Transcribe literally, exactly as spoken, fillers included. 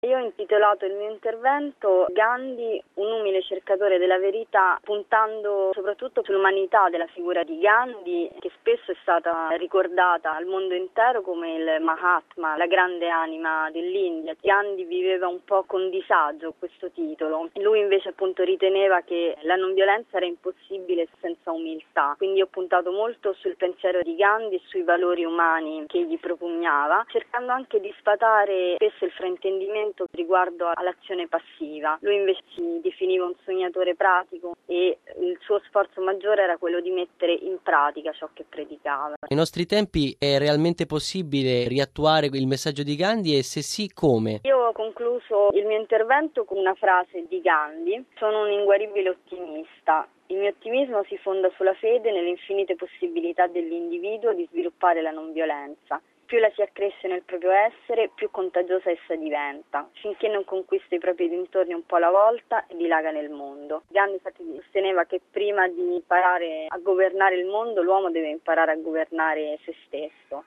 Io ho intitolato il mio intervento Gandhi, un umile cercatore della verità, puntando soprattutto sull'umanità della figura di Gandhi, che spesso è stata ricordata al mondo intero come il Mahatma, la grande anima dell'India. Gandhi viveva un po' con disagio questo titolo. Lui invece appunto riteneva che la non violenza era impossibile senza umiltà. Quindi ho puntato molto sul pensiero di Gandhi e sui valori umani che egli propugnava, cercando anche di sfatare spesso il fraintendimento riguardo all'azione passiva. Lui invece si definiva un sognatore pratico e il suo sforzo maggiore era quello di mettere in pratica ciò che predicava. Nei nostri tempi è realmente possibile riattuare il messaggio di Gandhi e se sì, come? Io ho concluso il mio intervento con una frase di Gandhi: sono un inguaribile ottimista. Il mio ottimismo si fonda sulla fede nelle infinite possibilità dell'individuo di sviluppare la non violenza. Più la si accresce nel proprio essere, più contagiosa essa diventa, finché non conquista i propri dintorni un po' alla volta e dilaga nel mondo. Gandhi infatti sosteneva che prima di imparare a governare il mondo, l'uomo deve imparare a governare se stesso.